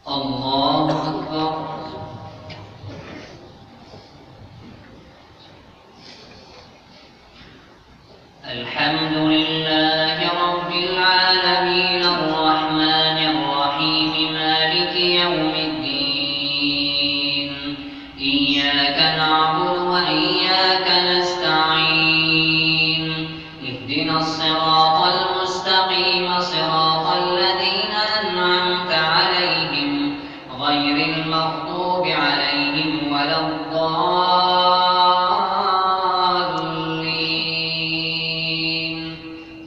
الله أكبر. الحمد لله رب العالمين الرحمن الرحيم مالك يوم الدين. إياك نعبد وإياك نستعين. اهدنا الصراط المستقيم صراط الذين أنعمت عليهم غير المغضوب عليهم ولا الضالين.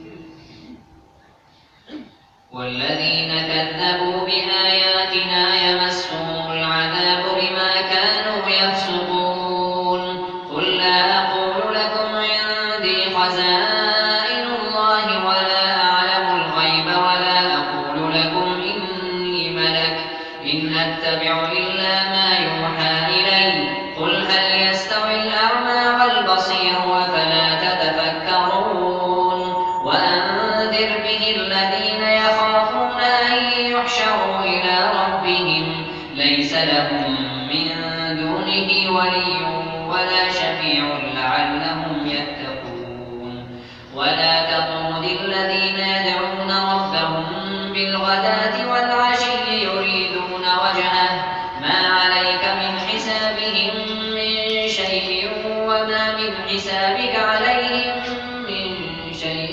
والذين كذبوا بآياتنا يمسهم العذاب بما كانوا يفسقون. قل لا أقول لكم عندي خزائن الله ولا أعلم الغيب ولا أقول لكم إني ملك إن أتبع إلا ما يوحى إلي. قل هل يستوي الأعمى والبصير أفلا تتفكرون. وأنذر به الذين يخافون أن يحشروا إلى ربهم ليس لهم من دونه ولي ولا شفيع لعلهم يتقون. ولا تطرد الذين يدعون ربهم بالغداة والعشي يريدون وجهه ما عليك من حسابهم من شيء وما من حسابك عليهم من شيء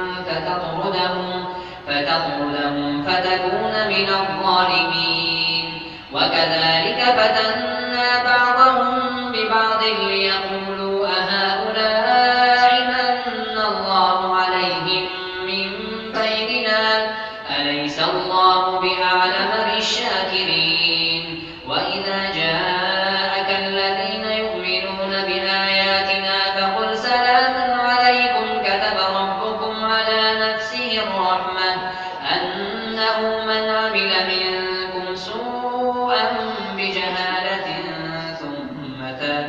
فتطردهم فتكون من الظالمين. وكذلك فتنا بعضهم ببعض ليقولوا أهؤلاء من الله عليهم من بيننا أليس الله بأعلم بالشاكرين. وإذا جاءك الذين يؤمنون بآياتنا فقل سلام عليكم كتب ربكم على نفسه الرحمة أنه من عمل منكم سوءا بجهالة ثم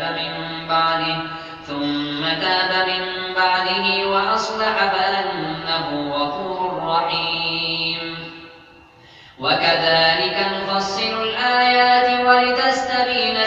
تاب من بعده وأصلح فأنه غفور رحيم. وكذلك نفصل الآيات ولتستبين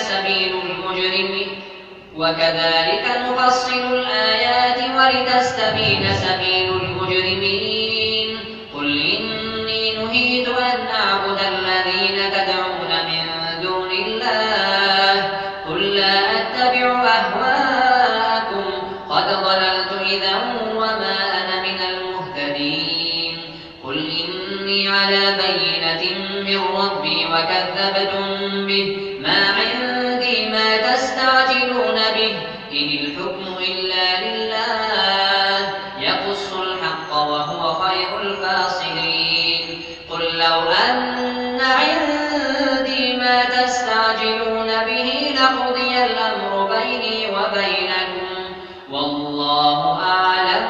سبيل المجرمين. قل إني نهيت أن أعبد الذين تدعون من دون الله. قل لا أتبع أهواءكم قد ضللت إذا وما أنا من المهتدين. قل إني على بينة من ربي وكذبتم به ما عندي ما تستعجلون به إن الحكم إلا لله يقص الحق وهو خير الفاصلين. قل لو أن عندي ما تستعجلون به لقضي الأمر بيني وبينكم والله أعلم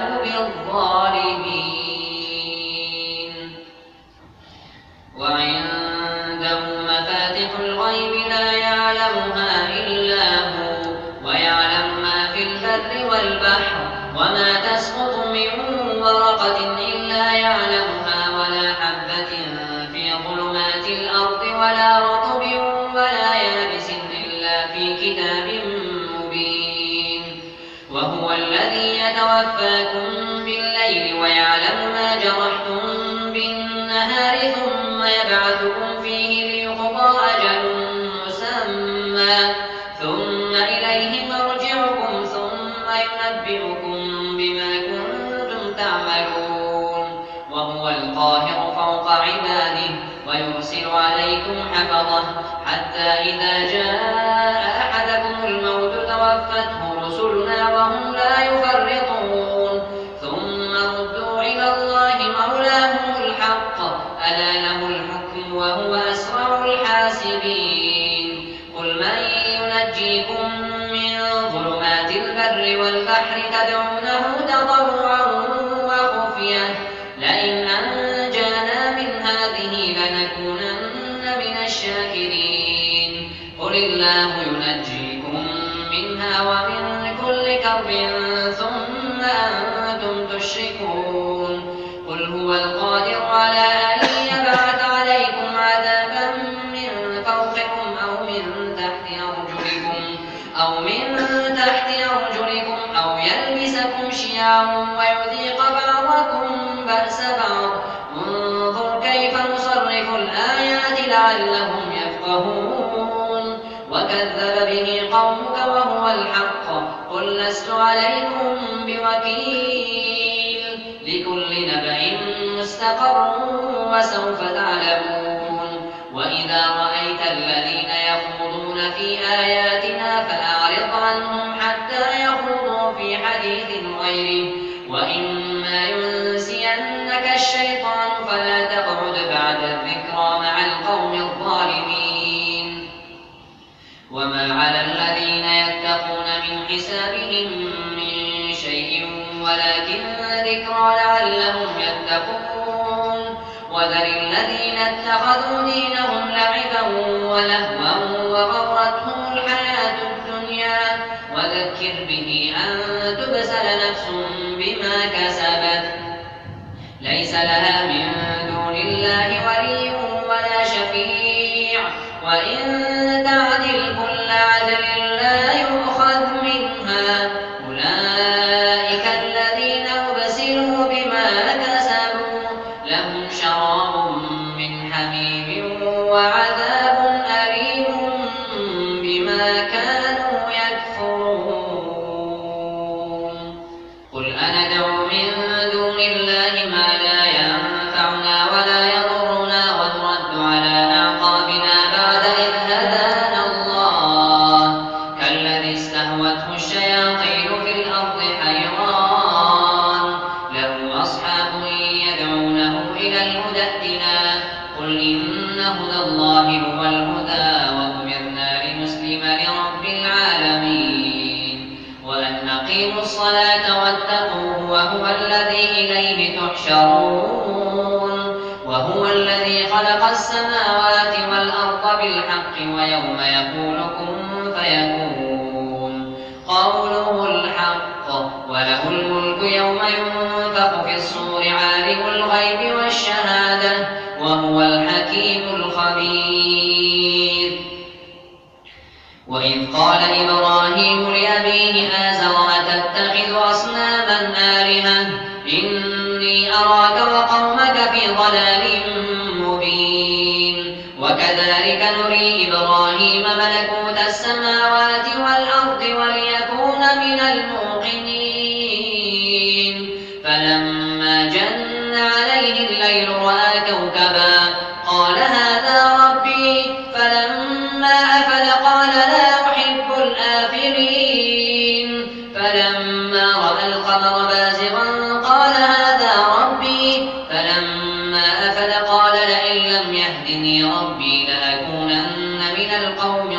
بالظالمين. وعنده مفاتح الغيب لا يعلمها إلا هو ويعلم ما في البر والبحر وما تسقط من ورقة إلا يعلمها ولا حبة في ظلمات الأرض ولا رطب ولا يابس إلا في كتاب مبين. وهو الذي يتوفاكم بالليل ويعلم ما جرحتم بالنهار ثم يبعثكم فيه ليقضى أجل مسمى ثم إليه مرجعكم ثم ينبئكم بما كنتم تعملون. وهو القاهر فوق عباده ويرسل عليكم حفظه حتى إذا جاء أحدكم الموت توفته رسلنا وهم لا يفرطون. ثم ردوا إلى الله مولاهم الحق ألا له الحكم وهو أسرع الحاسبين. قل من ينجيكم من ظلمات البر والبحر تدعونه تضرعا وخفية لئن أنجانا من هذه لنكونن من الشاكرين. قل الله ينجيكم منها ومن كل كرب ثم أنتم تشركون. قل هو القادر على أن يبعث عليكم عذابا من يسمعون ويذيق بعضكم بأس بعض انظر كيف نصرف الآيات لعلهم يفقهون وكذب به قومك وهو الحق قل لست عليكم بوكيل لكل نبأ مستقر وسوف تعلمون وإذا رأيت الذين يخوضون في آياتنا فأعرض عنهم حتى يخوضوا في حديث غيره وإما ينسينك الشيطان فلا تقعد بعد الذكرى مع القوم الظالمين وما على الذين يتقون من حسابهم من شيء ولكن ذكرى لعلهم يتقون وذر الذين اتخذوا دينهم لعبا ولهوا وغرتهم الحياة الدنيا وذكر به أن تبسل نفس بما كسبت ليس لها من دون الله ولي ولا شفيع وإن تعدل كل عدل لا يؤخذ منها أولئك الذين أبسلوا بما كسبوا لهم شراب من حميم وعذاب أليم بما كانوا يكفرون قل أندعو من دون الله ما لا ينفعنا ولا يضرنا ونرد على أعقابنا بعد إذ هدانا الله كالذي استهوته الشياطين في الأرض حيران له أصحاب يدعونه إلى الهدى ائتنا قل إن هدى الله هو الهدى وأمرنا لنسلم لرب العالمين وأن أقيموا الصلاة واتقوه وهو الذي إليه تحشرون وهو الذي خلق السماوات والأرض بالحق ويوم يقول كن فيكون قوله الحق وله الملك يوم ينفخ في الصور عالم الغيب والشهادة وهو الحكيم الخبير وإذ قال إبراهيم لأبيه آزر أتتخذ أصناما آلهة إني أراك وقومك في ضلال مبين وكذلك نري إبراهيم ملكوت السماوات والأرض وليكون من الموقنين فلما جن عليه الليل رأى كوكبا قال هذا ربي فلما أفل قال لا أحب الآفلين فلما رأى القمر بازغا قال هذا ربي فلما أفل قال لئن لم يهدني ربي لأكونن من القوم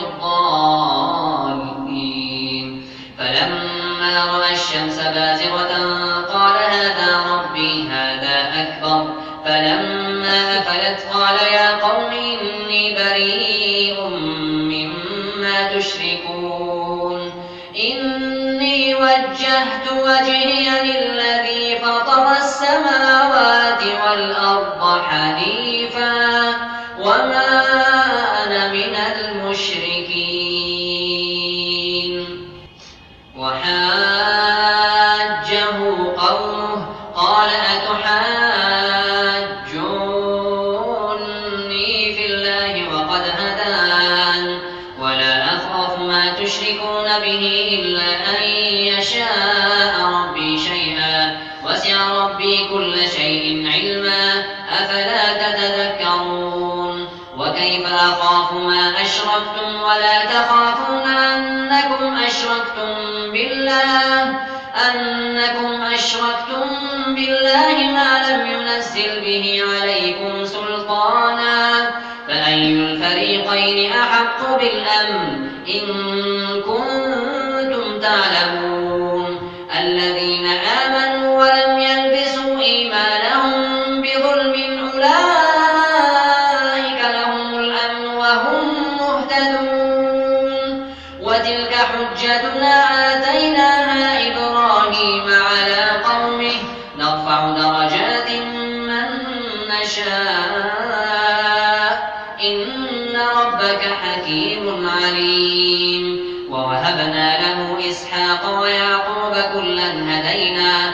الضالين فلما رأى الشمس بازغة قال هذا ربي هذا أكبر فلما أفلت قال يا قوم إني بريء مما تشركون إني وجهت وجهي للذي فطر السماوات والأرض حنيفا وما أنا من المشركين وحاجه قومه قال أتحاجوني في الله وقد هدان ولا أخاف ما تشركون به إلا أن يشاء ربي شيئا وسع ربي كل شيء علما أفلا تتذكرون وكيف أخاف ما أشركتم ولا تخافون أنكم أشركتم بالله ما لم ينزل به عليكم سلطانا فأي الفريقين أحق بالأمن إن كنتم تعلمون الذين آمنوا ولم يلبسوا إيمانهم بظلم أولئك لهم الأمن وهم مهتدون وتلك حجتنا آتيناها إبراهيم على قومه نرفع درجات من نشاء إن ربك حكيم عليم ووهبنا له إسحاق ويعقوب كلا هدينا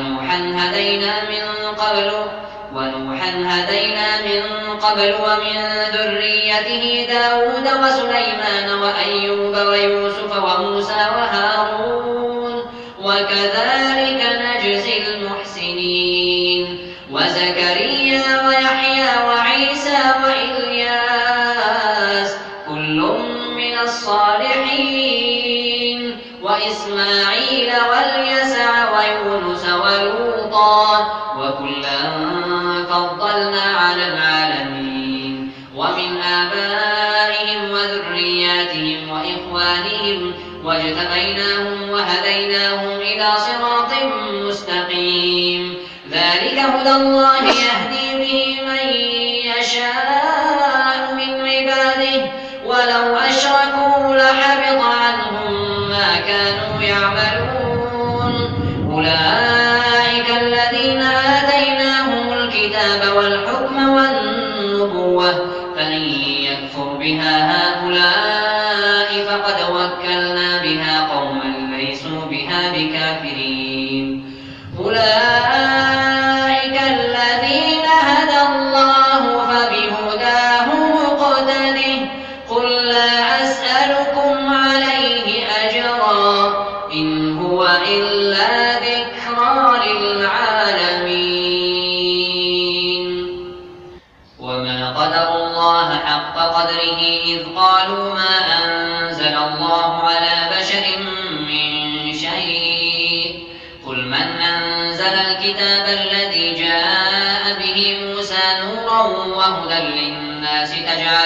ونوحا هدينا من قبل ومن ذريته داود وسليمان وأيوب ويوسف وموسى وهارون وكذلك نجزي المحسنين وزكريا ويحيى وعيسى وإلياس كل من الصالحين وإسماعيل واليسع ويونس ولوطا وكلا فضلنا على العالمين ومن آبائهم وذرياتهم وإخوانهم واجتبيناهم وهديناهم إلى صراط مستقيم ذلك هدى الله يهدي به من يشاء من عباده ولو أشركوا لحبط عنهم ما كانوا يعملون أولئك الذين آتيناهم الكتاب والحكم والنبوة فإن يكفر بها هؤلاء فقد وكلنا بها قوما ليسوا بها بكافرين أولئك الذين هدى الله فبهداه مقتده قل لا أسألكم عليه أجرا إن هو إلا ذكرى للعالمين وما قدروا الله حق قدره إذ قالوا ما أنزل الله على بشر من شيء قل من أنزل الكتاب الذي جاء به موسى نورا وهدى للناس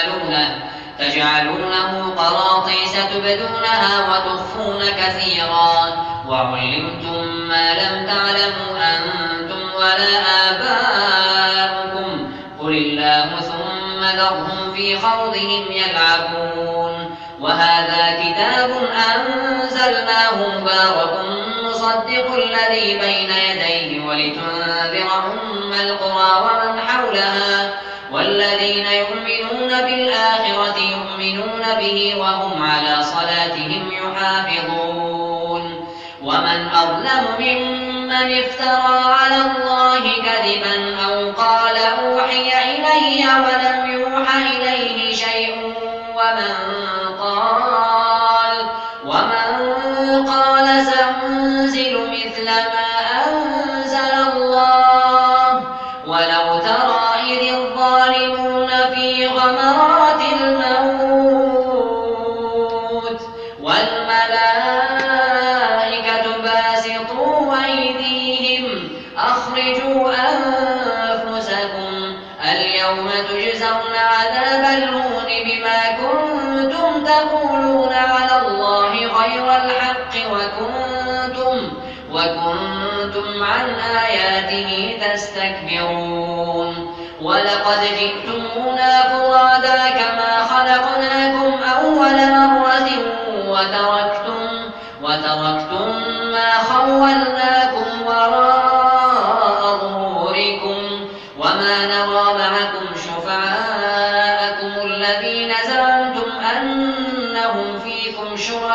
تجعلونه قراطيس تبدونها وتخفون كثيرا وعلمتم ما لم تعلموا أنتم ولا آباؤكم قل الله ثم ذرهم في خوضهم يلعبون وهذا كتاب أنزلناه مبارك مصدق الذي بين يديه ولتنذر أم القرى ومن حولها والذين يؤمنون بالآخرة يؤمنون به وهم على صلاتهم يحافظون ومن أظلم ممن افترى على الله كذبا أو قال أوحي إلي ولم يوح إليه شيء ومن قال سأنزل مثل ما أنزل الله ولو ترى إذ الظالمون في غمرات الموت والملائكة باسطوا أيديهم أخرجوا أنفسكم اليوم تجزون عذاب الهون بما كنتم تقولون على الله غير الحق وكنتم عن آياته تستكبرون ولقد جئتمونا فرادا كما خلقناكم أول مرة وتركتم ما خولناكم وراء ظهوركم وما نرى معكم شفعاءكم الذين زعمتم أنهم فيكم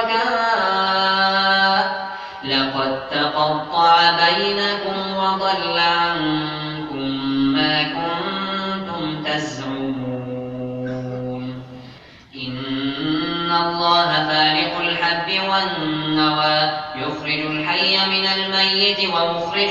شركاء لقد تقطع بينكم وضل عنكم ما كنتم تزعمون إن الله فالق الحب والنوى يخرج الحي من الميت ومخرج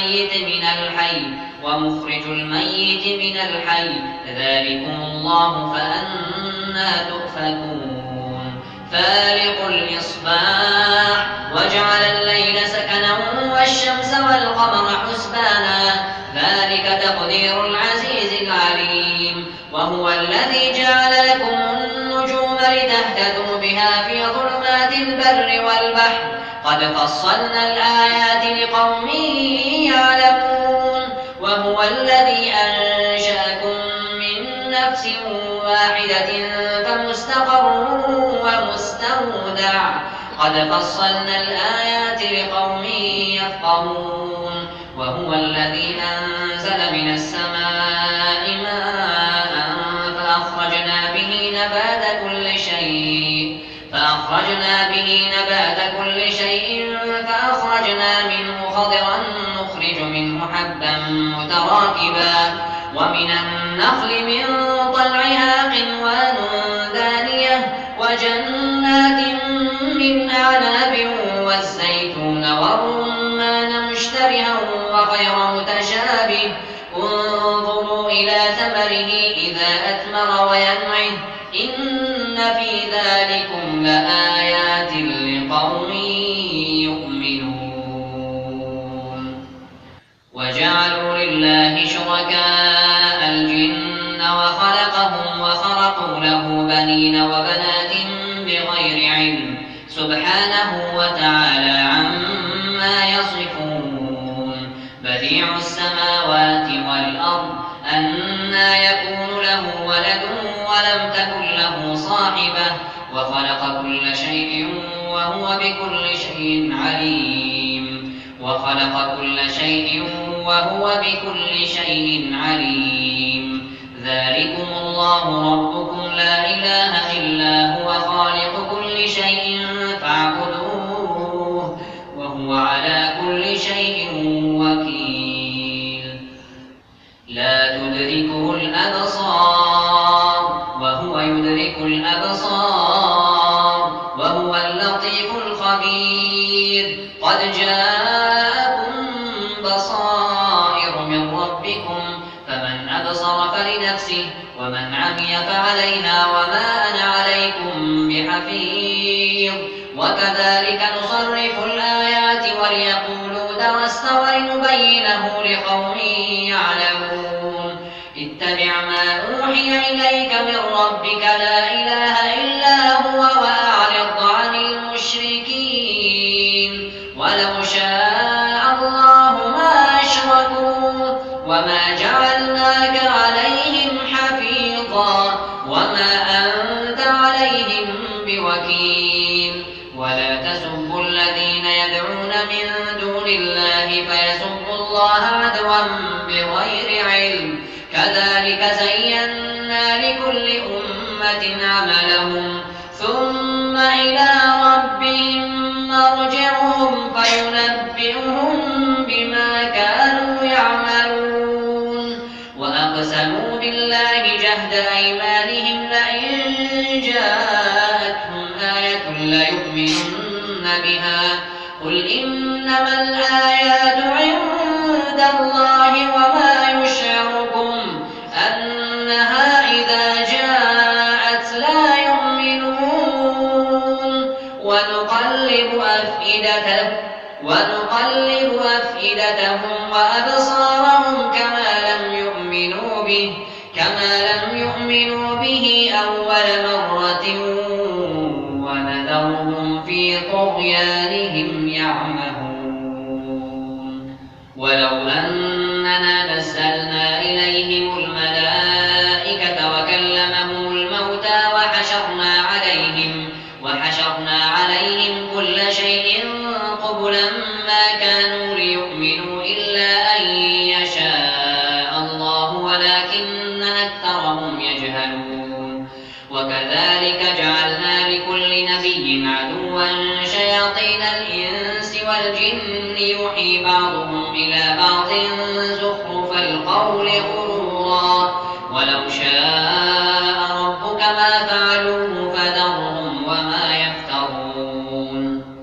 الميت من الحي ذلكم الله فأنى تؤفكون فالق الإصباح وجعل الليل سكنا والشمس والقمر حسبانا ذلك تقدير العزيز العليم وهو الذي جعل لكم النجوم لتهتدوا بها في ظلمات البر والبحر قد فصلنا الآيات لقوم يعلمون وهو الذي أنشأكم من نفس واحدة فمستقر ومستودع قد فصلنا الآيات لقوم يفقهون وهو الذي أنزل من السماء ماء فأخرجنا به نبات كل شيء فأخرجنا به نبات كل شيء فأخرجنا منه خضرا نخرج منه حبا متراكبا ومن النخل من طلعها قنوان دانية وجنات من أعناب والزيتون والرمان مشتبها وغير متشابه انظروا إلى ثمره إذا أثمر وينعه إن في ذلكم لآيات لقوم يؤمنون وجعلوا لله شركاء الجن وخلقهم وخرقوا له بنين وبنات بغير علم سبحانه وتعالى عما يصفون بديع السماوات والأرض أنى يكون له ولد ولم تكن له صاحبة وخلق كل شيء وهو بكل شيء عليم ذلكم الله ربكم لا إله إلا هو خالق كل شيء فاعبدوه وهو على كل شيء وكيل لا تدركه الأبصار وهو يدرك الأبصار وهو اللطيف الخبير قد جاءكم بصائر من ربكم فمن أبصر فلنفسه ومن عمي فعليها وما أنا عليكم بحفيظ وكذلك نصرف الآيات وليقولوا درست ولنبينه لقوم يعلمون اتبع ما أوحي إليك من ربك لا إله إلا هو وأعرض عن المشركين ولو شاء الله ما أشركوا وما جعلناك عليهم حفيظا وما أنت عليهم بوكيل ولا تسبوا الذين يدعون من دون الله فيسبوا الله عدوا بغير علم كذلك زينا لكل أمة عملهم ثم إلى ربهم مرجعهم فينبئهم بما كانوا يعملون وأقسموا بالله جهد أيمانهم لئن جاءتهم آية ليؤمنن بها قل إنما الآيات عند الله وما يشعركم أنها إذا جاءت لا يؤمنون ونقلب أفئدتهم وأبصارهم كما لم يؤمنوا به أول مرة ونذرهم في طغيانهم يعمهون ولو أننا نزلنا إليهم الملائكة وكلمهم الموتى وحشرنا عليهم كل شيء قبلا ما كانوا ليؤمنوا إلا أن يشاء الله ولكن أكثرهم يجهلون وكذلك جعلنا لكل نبي عدوا شياطين الإنس والجن يوحي بعضهم إلى بعض زخرف القول غرورا ولو شاء ربك ما فعلوه فذرهم وما يفترون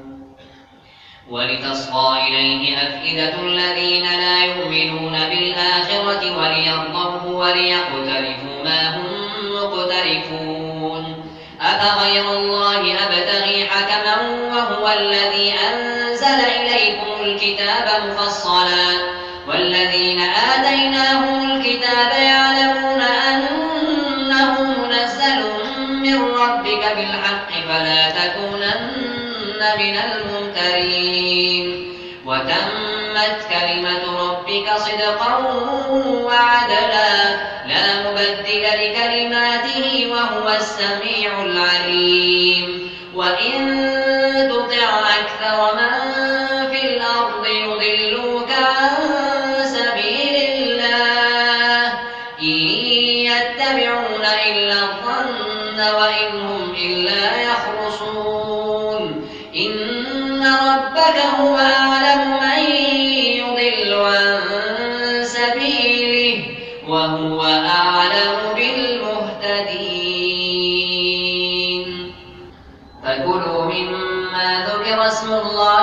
ولتصغى إليه أفئدة الذين لا يؤمنون بالآخرة وليرضوه وليقترفوا ما هم مقترفون أفغير الله أبتغي حكما وهو الذي أنزل إليكم الكتاب مفصلا والذين آتيناهم الكتاب يعلمون أنه منزل من ربك بالحق فلا تكونن من الممترين وتمت كلمة ربك صدقا وعدلا لا مبدل لكلماته وهو السميع العليم وإن تطع أكثر من في الأرض يضلوك عن سبيل الله إن يتبعون إلا الظن وإن هم إلا يخرصون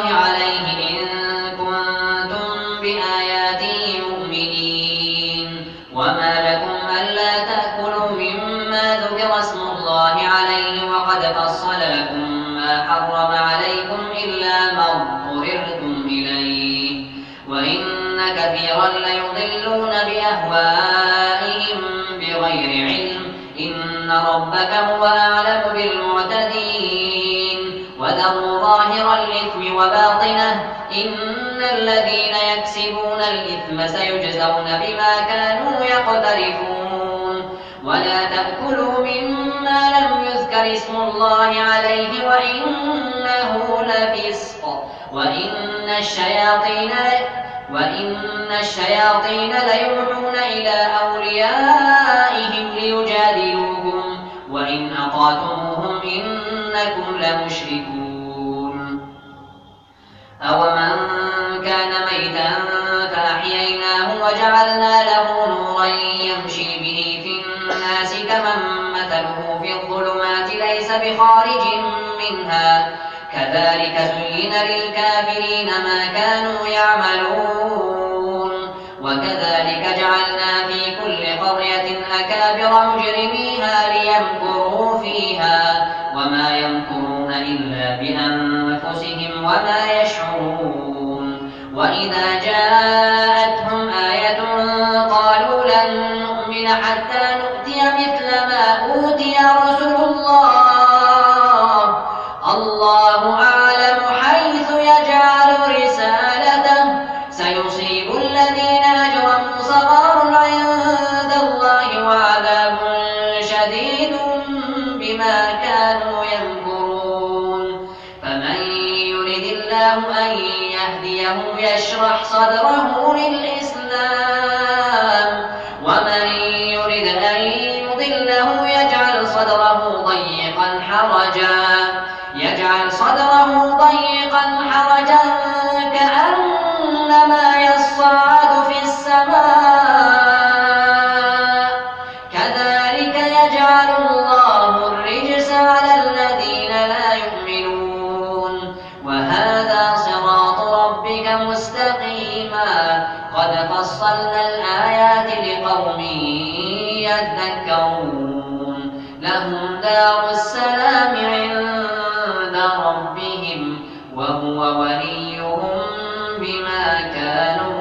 الله عليه إن كنتم بآياته مؤمنين وما لكم ألا تأكلوا مما ذكر اسم الله عليه وقد فصل لكم ما حرم عليكم إلا ما اضطررتم إليه وإن كثيرا ليضلون بأهوائهم بغير علم إن ربك هو أعلم بالمعتدين وذروا ظاهر الإثم وباطنه إن الذين يكسبون الإثم سيجزون بما كانوا يقترفون ولا تأكلوا مما لم يذكر اسم الله عليه وإنه لفسق وإن الشياطين ليوحون إلى أوليائهم ليجادلوكم وإن أطعتموهم إنكم لمشركون أومن كان ميتا فأحييناه وجعلنا له نورا يمشي به في الناس كمن مثله في الظلمات ليس بخارج منها كذلك زين للكافرين ما كانوا يعملون وكذلك جعلنا في كل قرية أكابر مجرميها ليمكروا فيها وما يمكرون إلا بأنفسهم وما يشعرون وإذا جاءتهم آية قالوا لن نؤمن حتى نؤتي مثل ما أوتي رسل الله أعلم حيث يجعل رسالته سيصيب الذين أجرموا صغار عند الله وعذاب شديد بما كانوا يمكرون فمن يرد الله أن يهديه يشرح صدره للإسلام ومن يرد أن يضله يجعل صدره ضيقا كأنما يصعد في السماء كذلك يجعل الله الرجس على الذين لا يؤمنون وهذا صراط ربك مستقيما قد فصلنا الآيات لقوم يذكرون لهم دار السلام عند ربهم وهو وليهم بما كانوا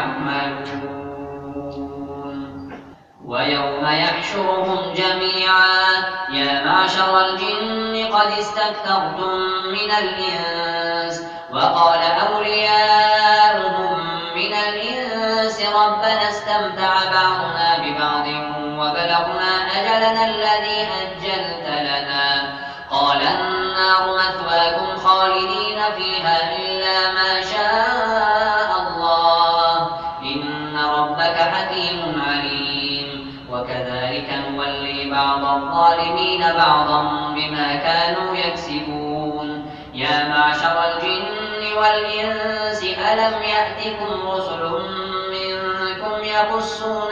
يعملون ويوم يحشرهم جميعا يا معشر الجن قد استكثرتم من الإنس وقال أولياؤهم من الإنس ربنا استمتع بعضنا ببعض وبلغنا أجلنا الذي أجلت لنا قال النار مثواكم خالدين فيها إلا ما شاء الله إن ربك حكيم عليم وكذلك نولي بعض الظالمين بعضا بما كانوا يكسبون يا معشر الجن والإنس ألم يأتكم رسل منكم يقصون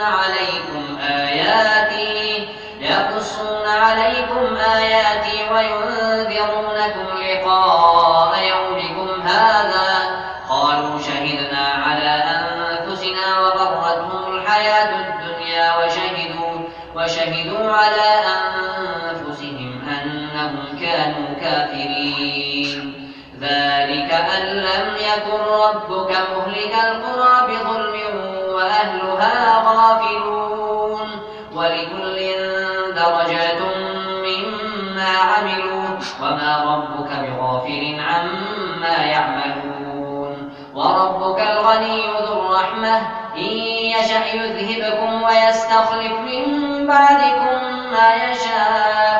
عليكم آياتي وينذرونكم لقاء يومكم هذا قالوا شهدنا على أنفسنا وغرتهم الحياة الدنيا وشهدوا على أنفسهم أنهم كانوا كافرين ذلك أن لم يكن ربك مهلك القرى بظلم وأهلها غافلون ولكل درجات مما عملوا وما ربك بغافل عما يعملون وربك الغني ذو الرحمة إن يشأ يذهبكم ويستخلف من بعدكم ما يشاء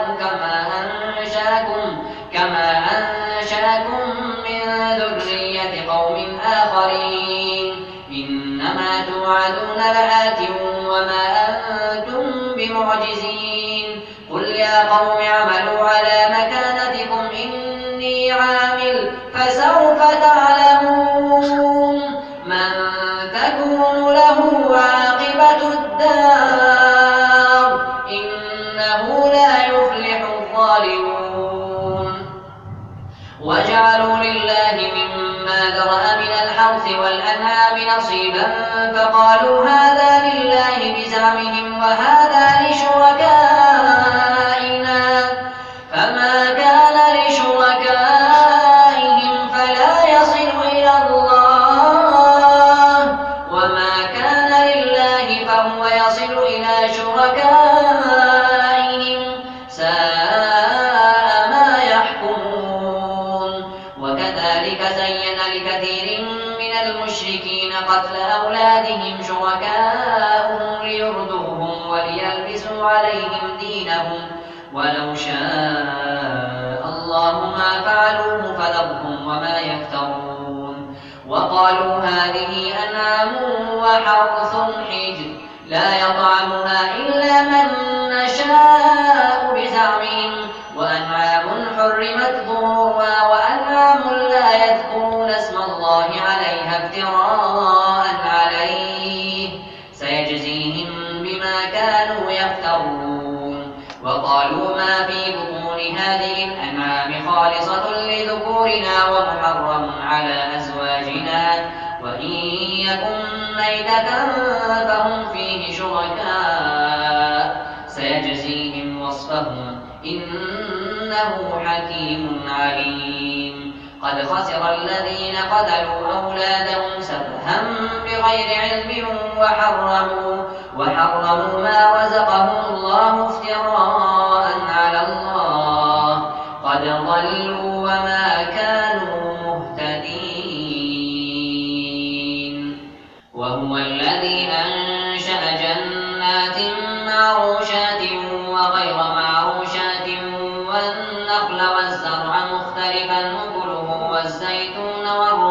كما أنشأكم من ذرية قوم آخرين إنما توعدون لآت وما أنتم بمعجزين قل يا قوم اعملوا على مكانتكم إني عامل فسوف تعلمون من تكون له عاقبة الدار إنه لا يفلح الظالمون وجعلوا لله مما والأنعام نصيبا فقالوا هذا لله بزعمهم وهذا لشركائنا فما كان لشركائهم فلا يصل إلى الله وما كان لله فهو يصل إلى شركائهم ساء ما يحكمون. وكذلك زين لكثير من المشركين قتل أولادهم شركاؤهم ليردوهم وليلبسوا عليهم دينهم ولو شاء الله ما فعلوه فذرهم وما يفترون. وقالوا هذه أنعام وحرث حجر لا يطعمها إلا من نشاء بزعمهم وأنعام حرمت ظهورها وأنعام لا يذكرون اسم الله عليها افتراء عليه سيجزيهم بما كانوا يفترون. وقالوا ما في بطون هذه الأنعام خالصة لذكورنا ومحرم على أزواجنا وإن يكن ميتة فهم فيه شركاء سيجزيهم وصفهم إنه حكيم عليم. قد خسر الذين قتلوا أولادهم سفها بغير علم وحرموا ما رزقهم الله افتراء على الله قد ضلوا وما كانوا مهتدين. وهو الذي أنشأ جنات معروشات وغير معروشات والنخل والزرع مختلفا أكله والزيتون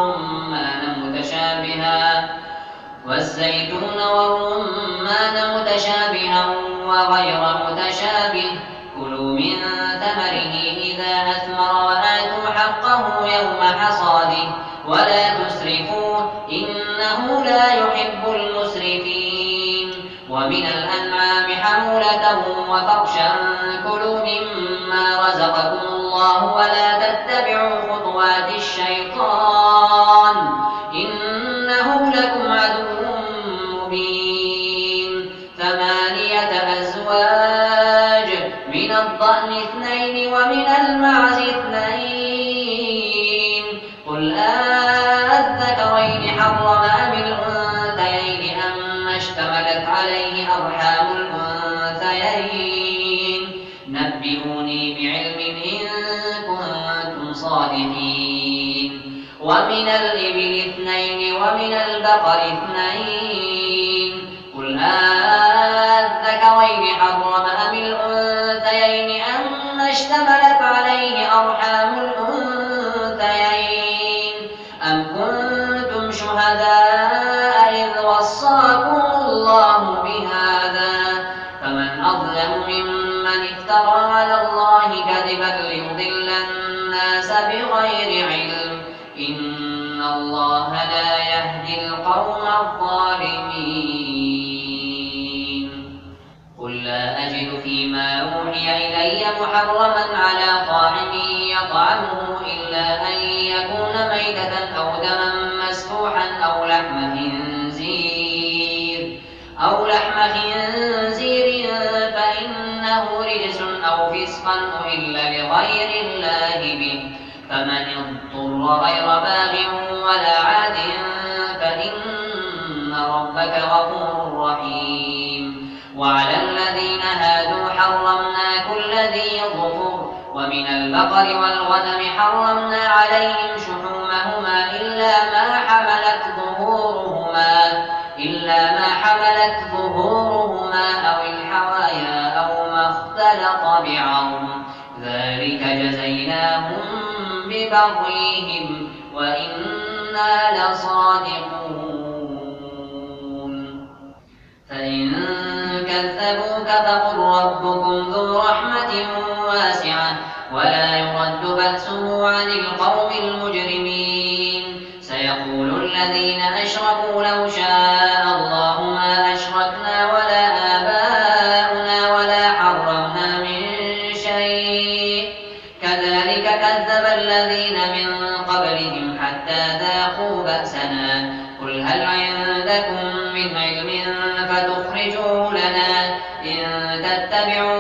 والرمان متشابها وغير متشابه كلوا من ثمره إذا أثمر وآتوا حقه يوم حصاده ولا تسرفوا إنه لا يحب المسرفين. ومن الأنعام حمولة وفرشا كلوا مما رزقكم الله ولا تتبعوا خطوات الشيطان إنه لكم عدو مبين. 8 أزواج من الضأن 2 ومن المعز 2 قل أذكرين حرم أم الأنثيين أما اشتملت عليه أرحام الأنثيين نبئوني بعلم إن كنتم صادقين. ومن الإبل 2 ومن البقر 2 قل أذكرين حرم أم الأنثيين أما اشتملت عليه أرحام الأنثيين أم كنتم شهداء إذ وصاكم الله بهذا فمن أظلم ممن افترى على الله كذبا ليضل الناس بغير علم إن الله لا يهدي القوم الظالمين. قل لا أجد فيما أوحي إلي محرما على طاعم يطعمه إلا أن يكون ميتة أو دما مسفوحا أو لحم خنزير فإنه رجس أو فسقا أهل لغير الله به فمن اضطر غير باغ ولا عاد فإن ربك غفور رحيم. وعلى الذين هادوا حرمنا كل ذي ظفر ومن البقر والغنم حرمنا عليهم شحومهما إلا ما حملت ظهورهما أو الحوايا أو ما اختلط بعظم ذلك جزيناهم ببغيهم وإنا لصادقون. فإن كذبوك فقل ربكم ذو رحمة واسعة ولا يرد بأسه عن القوم المجرمين. سيقول الذين أشركوا لو شاء الله ما أشركنا ولا آباؤنا ولا حرمنا من شيء كذلك كذب الذين من قبلهم حتى ذاقوا بأسنا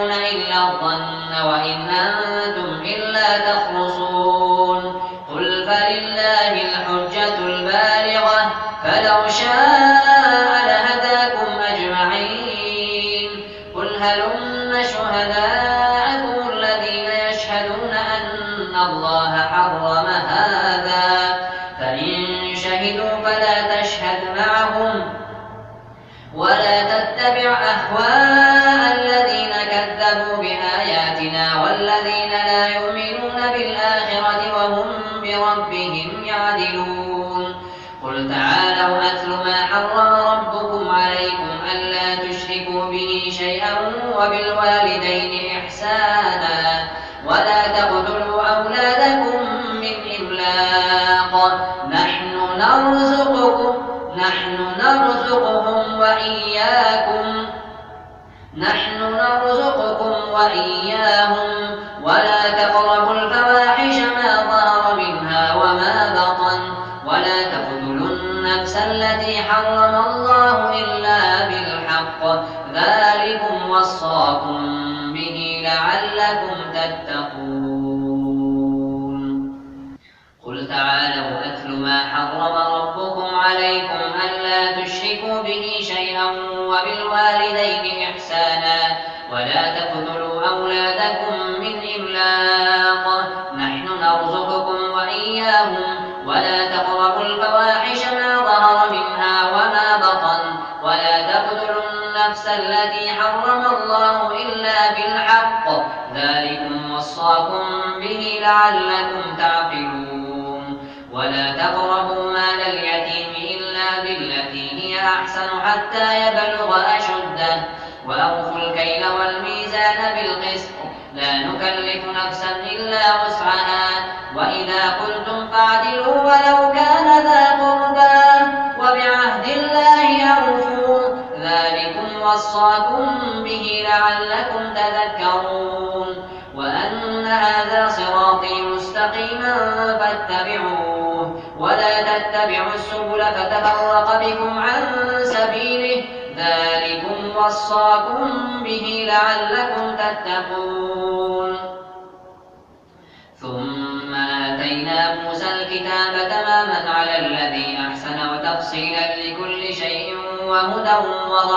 تتبعون إلا الظن وإن أنتم إلا تخرصون قل فلله الحجة البالغة فلو شاء لهداكم أجمعين قل هلم شهداءكم الذين يشهدون أن الله حرم هذا فإن شهدوا فلا تشهد معهم ولا تتبع أهواء الذين كذبوا بآياتنا والذين لا يؤمنون بالآخرة وهم بربهم يعدلون قل تعالوا أتل ما حرم ربكم عليكم ألا تشركوا به شيئا وبالوالدين إحسانا ولا تقتلوا أولادكم من إملاق نحن نرزقكم وإياهم ولا تقربوا الفواحش ما ظهر منها وما بطن ولا تقتلوا النفس التي حرم الله إلا بالحق ذلكم وصاكم به لعلكم تتقون قل تعالوا أتل ما حرم ربكم عليكم ألا تشركوا به شيئا وبالوالدين إحسانا ولا تقتلوا أولادكم من إملاق نحن نرزقكم وإياهم ولا تقربوا الفواحش ما ظهر منها وما بطن ولا تقتلوا النفس التي حرم الله إلا بالحق ذلكم وصاكم به لعلكم تعقلون ولا تقربوا مال اليتيم إلا بالتي هي أحسن حتى يبلغ أشده وأوفوا الكيل والميزان بالقسط لا نكلف نفسا إلا وسعها وإذا قلتم فاعدلوا ولو كان ذا قربى وبعهد الله أوفوا ذلكم وصاكم به لعلكم تذكرون وأن هذا صراطي مستقيما فاتبعوه ولا تتبعوا السبل فتفرق بكم عن سبيله ذلكم وصاكم به لعلكم تتقون ثم آتينا موسى الكتاب تماما على الذي أحسن وتفصيلا لكل شيء وهدى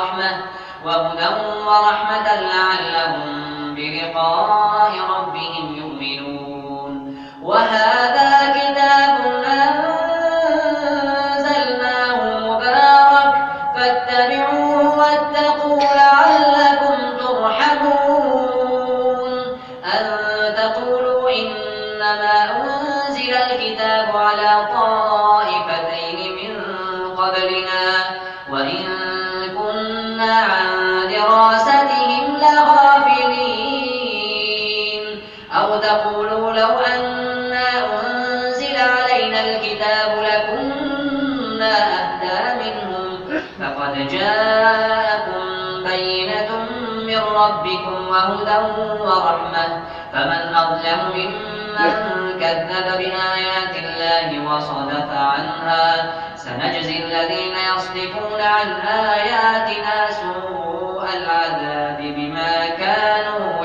ورحمة لعلهم بلقاء ربهم يؤمنون وهذا كتاب أنزلناه مبارك فاتبعوه واتقوا لعلكم ترحمون أن تقولوا إنما أنزل الكتاب على طائفتين من قبلنا وإن كنا عن دراستهم لغافلين أو تقولوا لو أنا أنزل علينا الكتاب لكنا أهدى منهم فقد جاءكم بينة من ربكم وهدى ورحمة فمن أظلم ممن كذب بآيات الله وصدف عنها سنجزي الذين يصدفون عن آياتنا سوء العذاب بما كانوا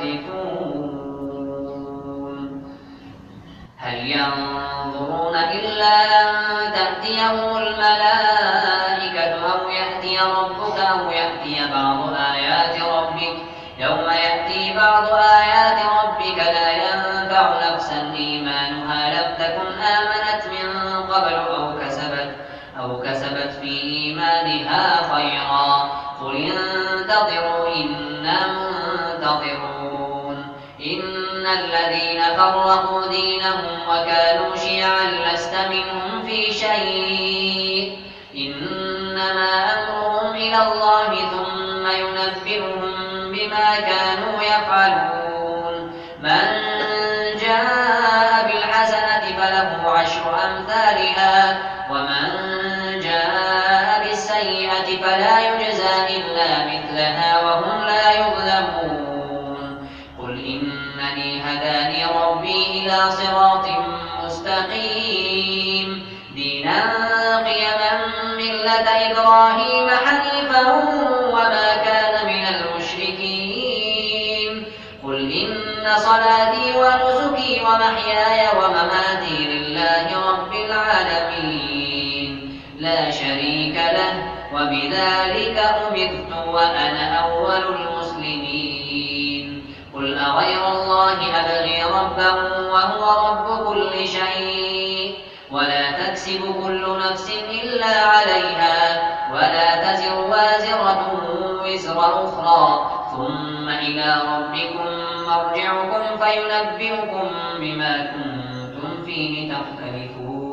يصدفون هل ينظرون إلا أن تأتيهم الملائكة أو يأتي ربك أو يأتي بعض آيات ربك يوم يأتي بعض آيات ربك لا ينفع نفسا إيمانها لم تكن آمنت من قبل أو كسبت في إيمانها خيرا قل انتظروا إنا منتظرون إن الذين فرقوا دينهم وكانوا شيعا لست منهم في شيء إنما أمرهم إلى الله ثم ينبئهم بما كانوا يفعلون من جاء بالحسنة فله عشر أمثالها ومن جاء بالسيئة فلا يجزى إلا مثلها وهم لا يظلمون قل إنني هداني ربي إلى صراط مستقيم دينا قيما ملة إبراهيم حنيفا وما كان من المشركين قل إن صلاتي ونسكي ومحياي ومماتي لله رب العالمين لا شريك له وبذلك أمرت وأنا أول المسلمين قل أغير الله أبغي ربا وهو رب كل شيء ولا تكسب كل نفس إلا عليها ولا تزر وازرة وزر أخرى ثم إلى ربكم مرجعكم فينبئكم بما كنتم فيه تختلفون